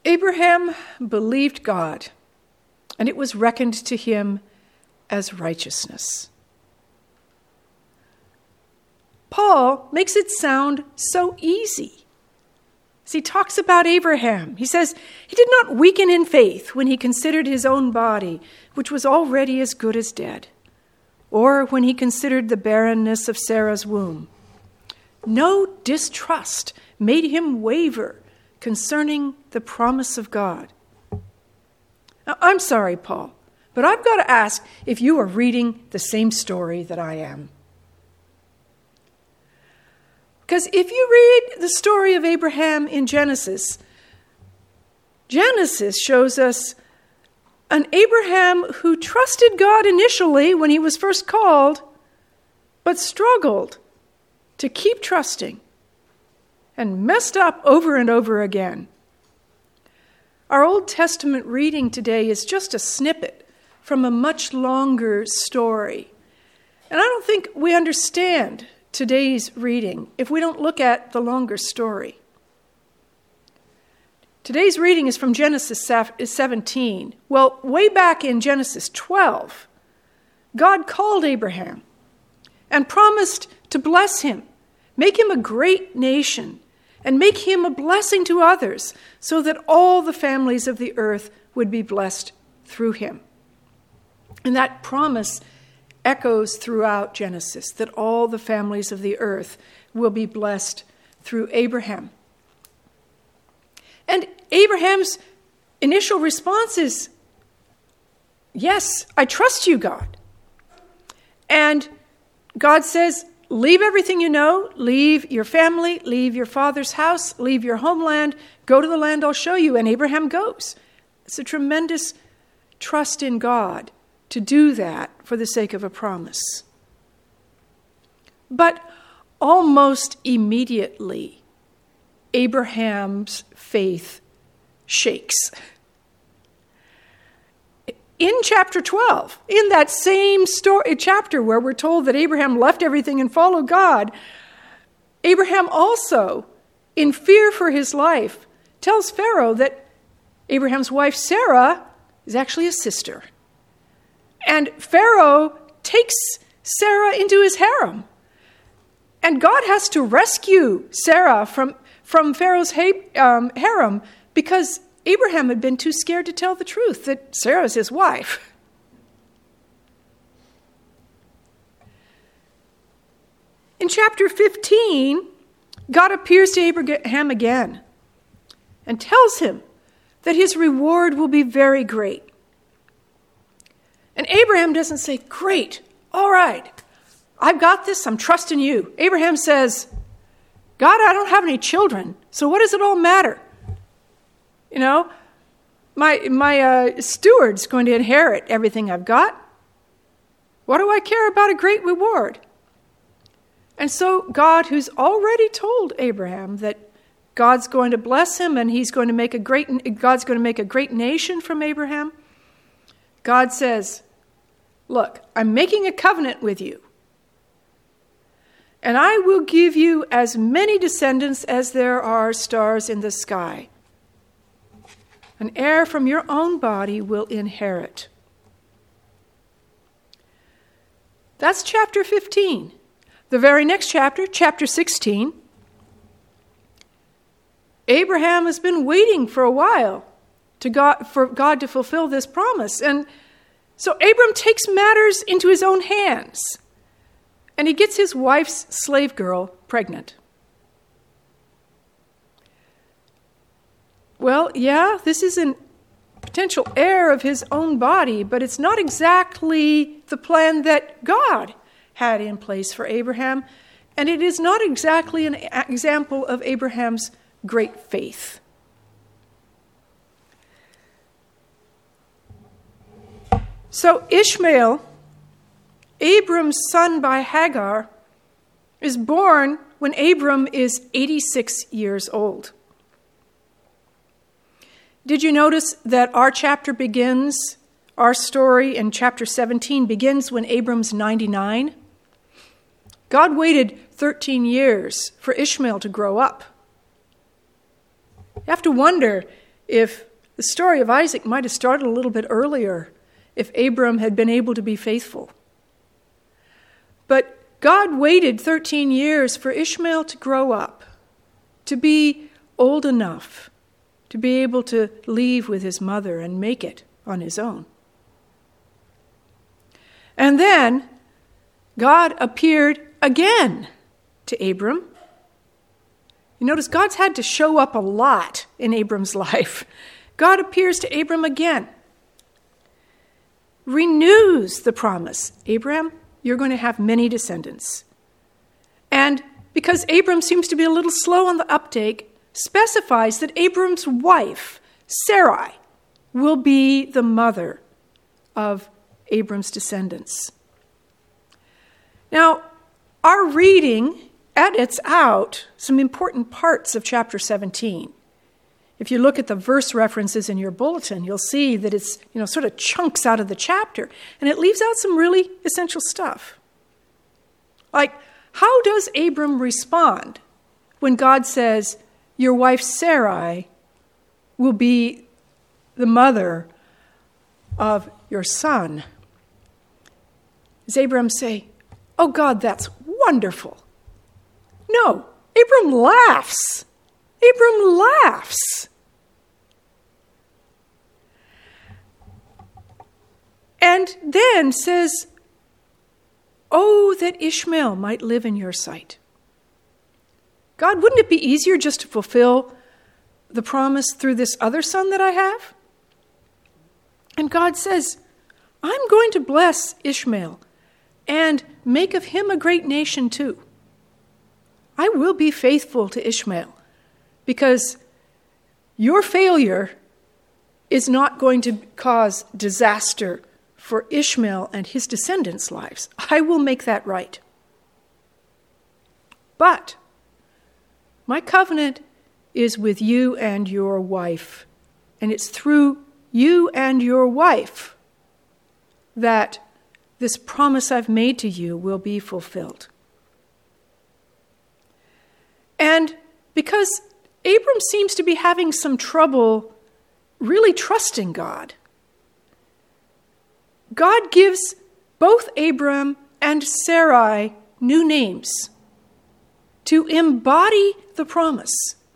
Abraham believed God, and it was reckoned to him as righteousness. Paul makes it sound so easy. As he talks about Abraham, he says, he did not weaken in faith when he considered his own body, which was already as good as dead, or when he considered the barrenness of Sarah's womb. No distrust made him waver concerning the promise of God. Now, I'm sorry, Paul, but I've got to ask if you are reading the same story that I am. Because if you read the story of Abraham in Genesis, Genesis shows us an Abraham who trusted God initially when he was first called, but struggled to keep trusting and messed up over and over again. Our Old Testament reading today is just a snippet from a much longer story. And I don't think we understand today's reading if we don't look at the longer story. Today's reading is from Genesis 17. Well, way back in Genesis 12, God called Abraham and promised to bless him, make him a great nation, and make him a blessing to others, so that all the families of the earth would be blessed through him. And that promise echoes throughout Genesis, that all the families of the earth will be blessed through Abraham. And Abraham's initial response is, yes, I trust you, God. And God says, leave everything you know, leave your family, leave your father's house, leave your homeland, go to the land I'll show you. And Abraham goes. It's a tremendous trust in God to do that for the sake of a promise. But almost immediately, Abraham's faith shakes. In chapter 12, in that same chapter where we're told that Abraham left everything and followed God, Abraham also, in fear for his life, tells Pharaoh that Abraham's wife Sarah is actually a sister. And Pharaoh takes Sarah into his harem. And God has to rescue Sarah from Pharaoh's harem because Abraham had been too scared to tell the truth that Sarah is his wife. In chapter 15, God appears to Abraham again and tells him that his reward will be very great. And Abraham doesn't say, great, all right, I've got this, I'm trusting you. Abraham says, God, I don't have any children, so what does it all matter? You know, my steward's going to inherit everything I've got. What do I care about a great reward? And so God, who's already told Abraham that God's going to bless him and God's going to make a great nation from Abraham, God says, look, I'm making a covenant with you. And I will give you as many descendants as there are stars in the sky. An heir from your own body will inherit. That's chapter 15. The very next chapter, chapter 16, Abraham has been waiting for a while for God to fulfill this promise. And so Abram takes matters into his own hands, and he gets his wife's slave girl pregnant. Well, yeah, this is a potential heir of his own body, but it's not exactly the plan that God had in place for Abraham, and it is not exactly an example of Abraham's great faith. So Ishmael, Abram's son by Hagar, is born when Abram is 86 years old. Did you notice that our story in chapter 17 begins when Abram's 99? God waited 13 years for Ishmael to grow up. You have to wonder, if the story of Isaac might have started a little bit earlier if Abram had been able to be faithful. But God waited 13 years for Ishmael to grow up, to be old enough to be able to leave with his mother and make it on his own. And then God appeared again to Abram. You notice God's had to show up a lot in Abram's life. God appears to Abram again, renews the promise. Abraham, you're going to have many descendants. And because Abram seems to be a little slow on the uptake, specifies that Abram's wife, Sarai, will be the mother of Abram's descendants. Now, our reading edits out some important parts of chapter 17. If you look at the verse references in your bulletin, you'll see that it's, sort of chunks out of the chapter, and it leaves out some really essential stuff. Like, how does Abram respond when God says, your wife Sarai will be the mother of your son? Does Abram say, oh God, that's wonderful? No, Abram laughs. Abram laughs. And then says, oh, that Ishmael might live in your sight. God, wouldn't it be easier just to fulfill the promise through this other son that I have? And God says, I'm going to bless Ishmael and make of him a great nation too. I will be faithful to Ishmael because your failure is not going to cause disaster for Ishmael and his descendants' lives. I will make that right. But my covenant is with you and your wife, and it's through you and your wife that this promise I've made to you will be fulfilled. And because Abram seems to be having some trouble really trusting God, God gives both Abram and Sarai new names to embody the promise.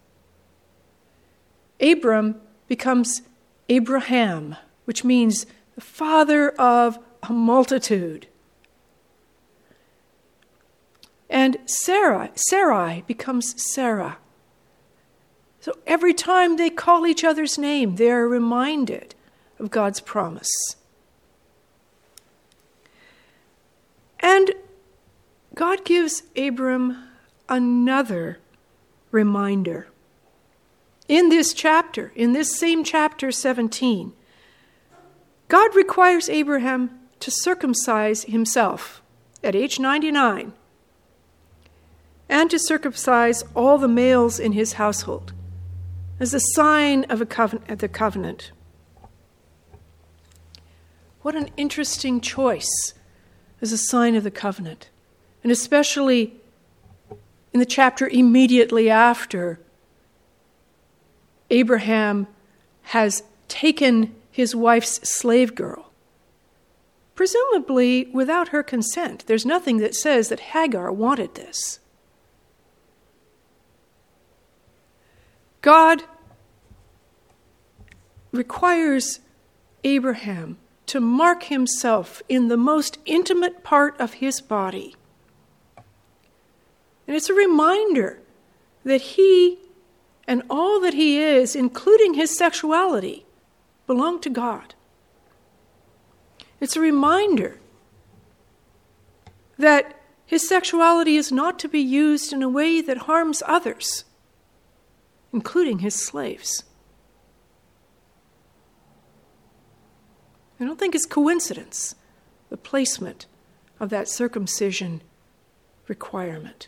Abram becomes Abraham, which means the father of a multitude. And Sarai becomes Sarah. So every time they call each other's name, they're reminded of God's promise. And God gives Abram another reminder. In this chapter, in this same chapter 17, God requires Abraham to circumcise himself at age 99 and to circumcise all the males in his household as a sign of the covenant. What an interesting choice as a sign of the covenant, and especially in the chapter immediately after Abraham has taken his wife's slave girl, presumably without her consent. There's nothing that says that Hagar wanted this. God requires Abraham to mark himself in the most intimate part of his body. And it's a reminder that he and all that he is, including his sexuality, belong to God. It's a reminder that his sexuality is not to be used in a way that harms others, including his slaves. I don't think it's coincidence, the placement of that circumcision requirement.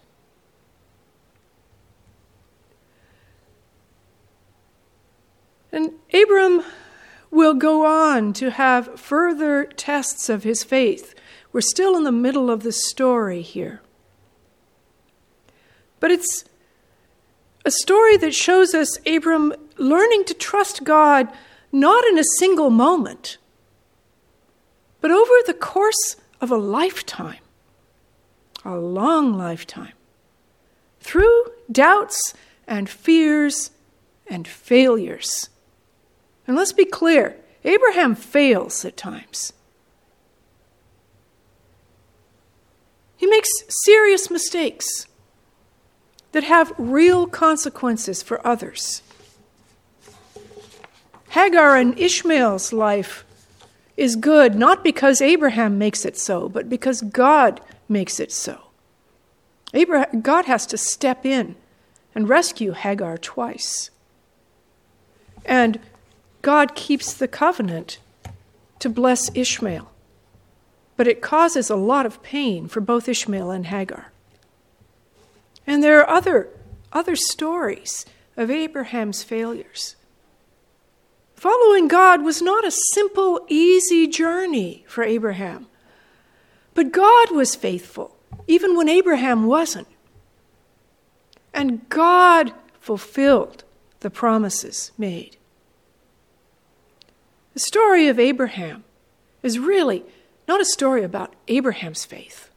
And Abram will go on to have further tests of his faith. We're still in the middle of the story here. But it's a story that shows us Abram learning to trust God not in a single moment, but over the course of a lifetime, a long lifetime, through doubts and fears and failures. And let's be clear, Abraham fails at times. He makes serious mistakes that have real consequences for others. Hagar and Ishmael's life is good not because Abraham makes it so, but because God makes it so. God has to step in and rescue Hagar twice. And God keeps the covenant to bless Ishmael. But it causes a lot of pain for both Ishmael and Hagar. And there are other stories of Abraham's failures. Following God was not a simple, easy journey for Abraham. But God was faithful, even when Abraham wasn't. And God fulfilled the promises made. The story of Abraham is really not a story about Abraham's faith.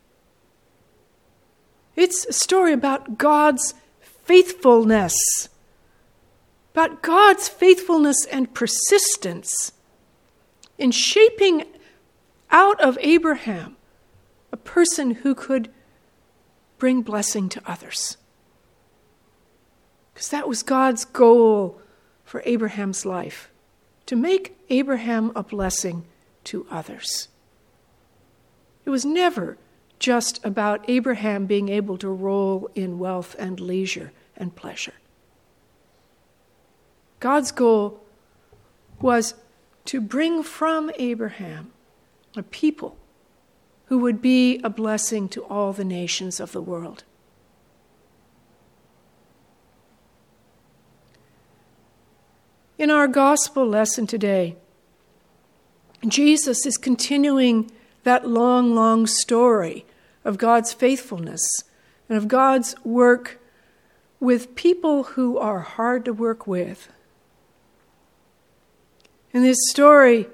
It's a story about God's faithfulness. About God's faithfulness and persistence in shaping out of Abraham a person who could bring blessing to others. Because that was God's goal for Abraham's life, to make Abraham a blessing to others. It was never just about Abraham being able to roll in wealth and leisure and pleasure. God's goal was to bring from Abraham a people who would be a blessing to all the nations of the world. In our gospel lesson today, Jesus is continuing that long, long story of God's faithfulness and of God's work with people who are hard to work with. In this story,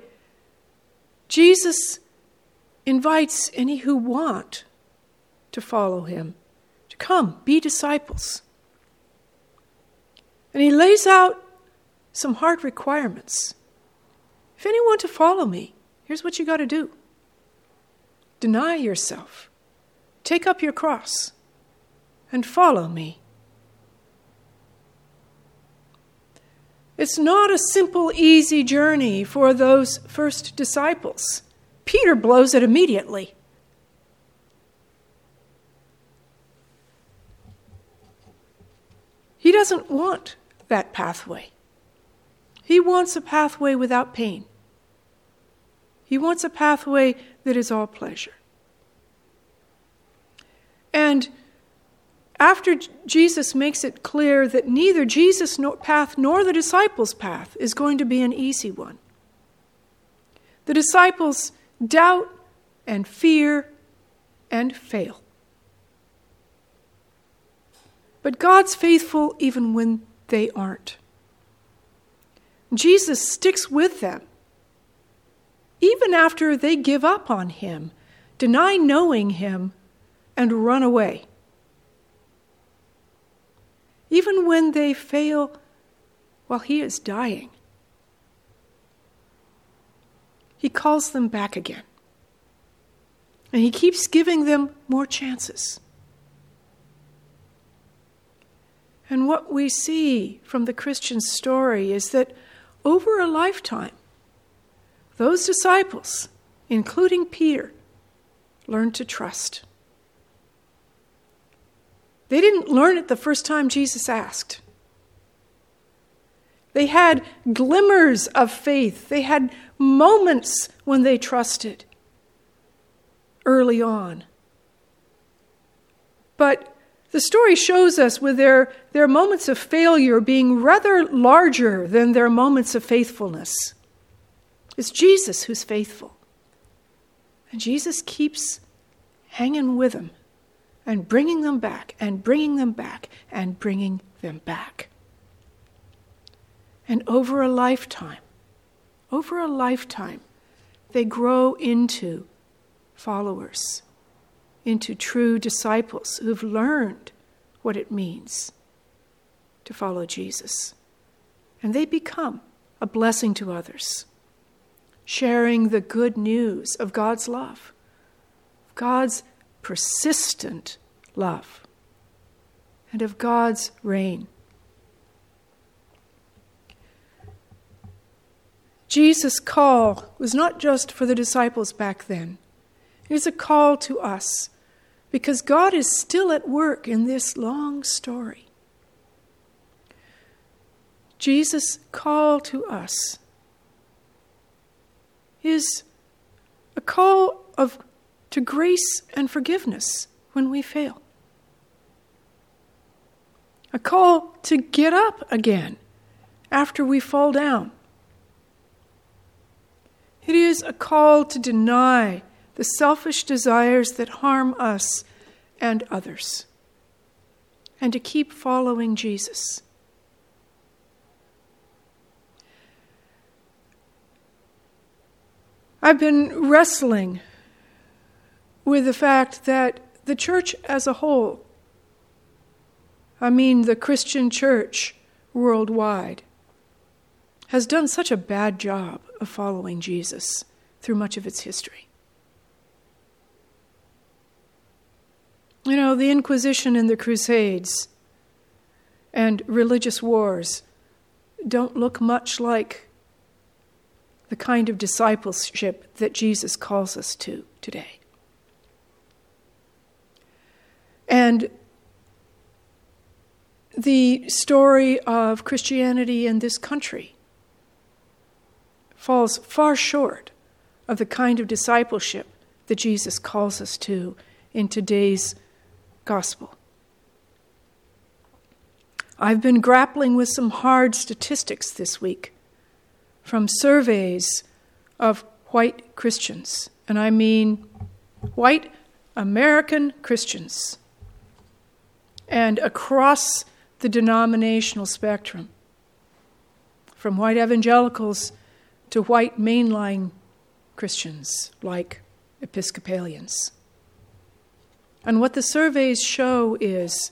Jesus invites any who want to follow him to come, be disciples. And he lays out some hard requirements. If anyone want to follow me, here's what you got to do. Deny yourself, take up your cross, and follow me. It's not a simple, easy journey for those first disciples. Peter blows it immediately. He doesn't want that pathway. He wants a pathway without pain. He wants a pathway that is all pleasure. And after Jesus makes it clear that neither Jesus' path nor the disciples' path is going to be an easy one, the disciples doubt and fear and fail. But God's faithful even when they aren't. Jesus sticks with them even after they give up on him, deny knowing him, and run away. Even when they fail while he is dying, he calls them back again. And he keeps giving them more chances. And what we see from the Christian story is that over a lifetime, those disciples, including Peter, learned to trust. They didn't learn it the first time Jesus asked. They had glimmers of faith. They had moments when they trusted early on. But the story shows us with their moments of failure being rather larger than their moments of faithfulness. It's Jesus who's faithful. And Jesus keeps hanging with them and bringing them back and bringing them back and bringing them back. And over a lifetime, they grow into followers, into true disciples who've learned what it means to follow Jesus. And they become a blessing to others, sharing the good news of God's love, God's persistent love, and of God's reign. Jesus' call was not just for the disciples back then. It is a call to us because God is still at work in this long story. Jesus' call to us is a call to grace and forgiveness when we fail. A call to get up again after we fall down. It is a call to deny the selfish desires that harm us and others, and to keep following Jesus. I've been wrestling with the fact that the church as a whole, I mean the Christian church worldwide, has done such a bad job of following Jesus through much of its history. You know, the Inquisition and the Crusades and religious wars don't look much like the kind of discipleship that Jesus calls us to today. And the story of Christianity in this country falls far short of the kind of discipleship that Jesus calls us to in today's gospel. I've been grappling with some hard statistics this week from surveys of white Christians, and I mean white American Christians, and across the denominational spectrum, from white evangelicals to white mainline Christians like Episcopalians. And what the surveys show is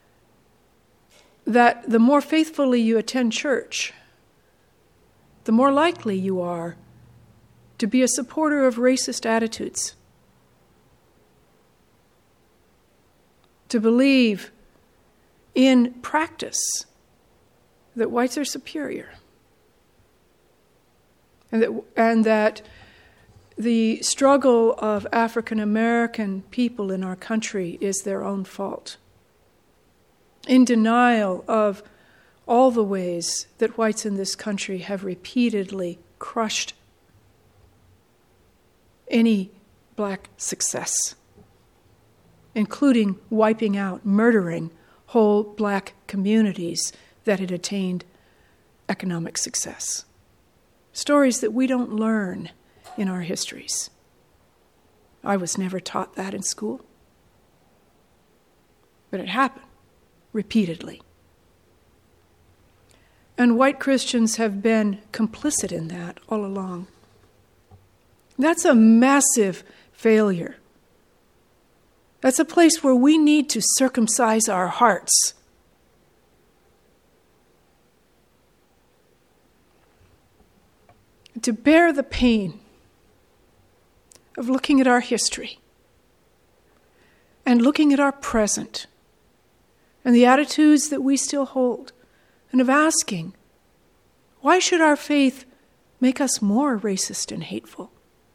that the more faithfully you attend church, the more likely you are to be a supporter of racist attitudes, to believe in practice that whites are superior, and that the struggle of African American people in our country is their own fault, in denial of all the ways that whites in this country have repeatedly crushed any black success, including wiping out, murdering whole black communities that had attained economic success. Stories that we don't learn in our histories. I was never taught that in school. But it happened repeatedly. And white Christians have been complicit in that all along. That's a massive failure. That's a place where we need to circumcise our hearts. To bear the pain of looking at our history and looking at our present and the attitudes that we still hold, and of asking, why should our faith make us more racist and hateful?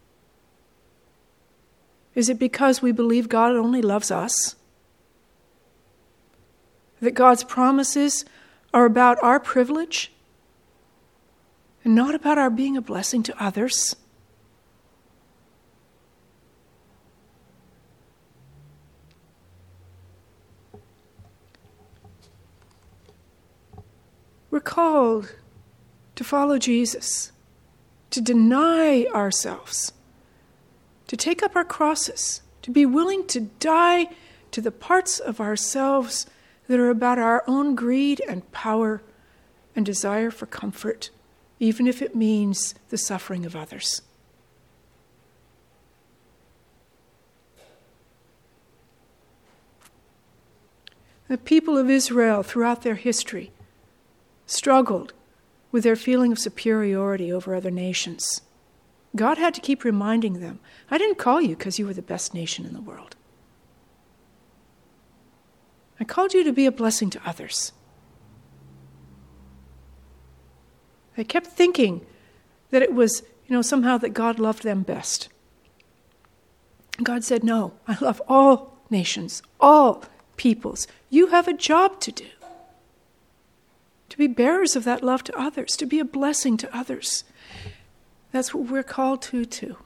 Is it because we believe God only loves us? That God's promises are about our privilege and not about our being a blessing to others? We're called to follow Jesus, to deny ourselves, to take up our crosses, to be willing to die to the parts of ourselves that are about our own greed and power and desire for comfort, even if it means the suffering of others. The people of Israel throughout their history struggled with their feeling of superiority over other nations. God had to keep reminding them, I didn't call you because you were the best nation in the world. I called you to be a blessing to others. They kept thinking that it was, somehow that God loved them best. God said, no, I love all nations, all peoples. You have a job to do. To be bearers of that love to others, to be a blessing to others. That's what we're called to too.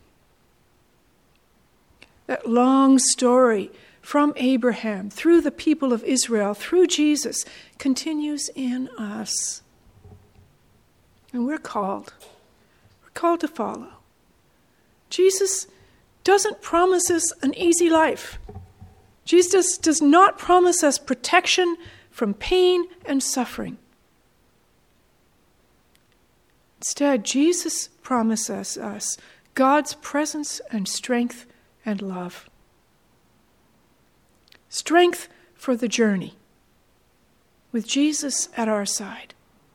That long story from Abraham, through the people of Israel, through Jesus, continues in us. And we're called. We're called to follow. Jesus doesn't promise us an easy life. Jesus does not promise us protection from pain and suffering. Instead, Jesus promises us God's presence and strength and love. Strength for the journey, with Jesus at our side.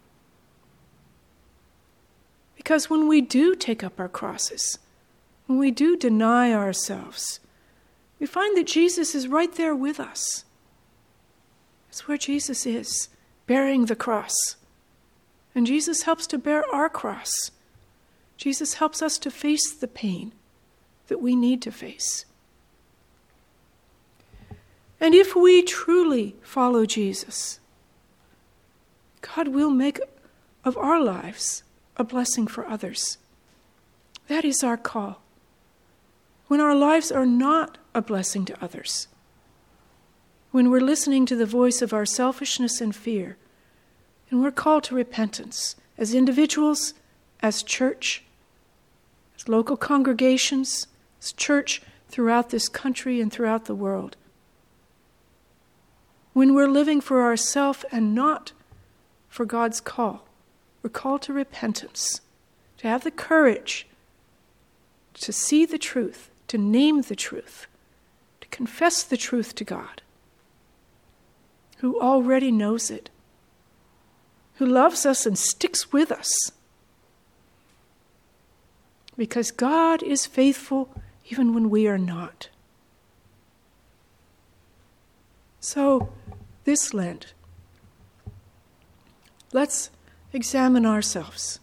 Because when we do take up our crosses, when we do deny ourselves, we find that Jesus is right there with us. It's where Jesus is, bearing the cross. And Jesus helps to bear our cross. Jesus helps us to face the pain that we need to face. And if we truly follow Jesus, God will make of our lives a blessing for others. That is our call. When our lives are not a blessing to others, when we're listening to the voice of our selfishness and fear, and we're called to repentance as individuals, as church, as local congregations, as church throughout this country and throughout the world. When we're living for ourselves and not for God's call, we're called to repentance, to have the courage to see the truth, to name the truth, to confess the truth to God, who already knows it, who loves us and sticks with us. Because God is faithful even when we are not. So, this Lent, let's examine ourselves.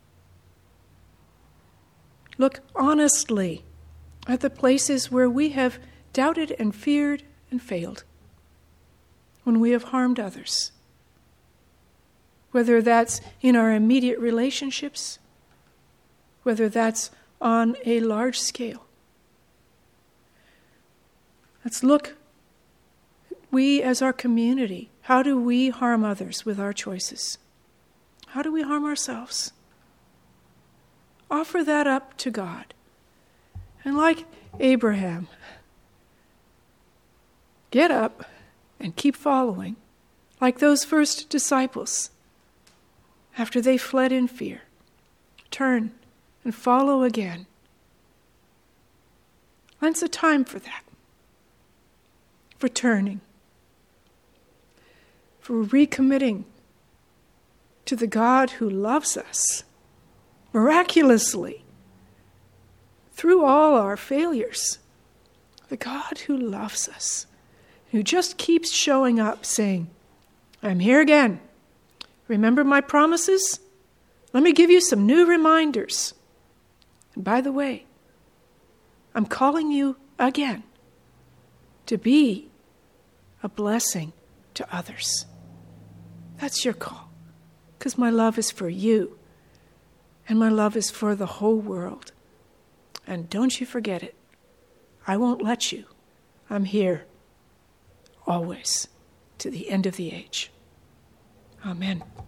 Look honestly at the places where we have doubted and feared and failed, when we have harmed others. Whether that's in our immediate relationships, whether that's on a large scale. Let's look, we as our community, how do we harm others with our choices? How do we harm ourselves? Offer that up to God. And like Abraham, get up and keep following, like those first disciples. After they fled in fear, turn and follow again. Lent's a time for that, for turning, for recommitting to the God who loves us miraculously through all our failures. The God who loves us, who just keeps showing up saying, I'm here again. Remember my promises? Let me give you some new reminders. And by the way, I'm calling you again to be a blessing to others. That's your call, because my love is for you, and my love is for the whole world. And don't you forget it. I won't let you. I'm here, always, to the end of the age. Amen.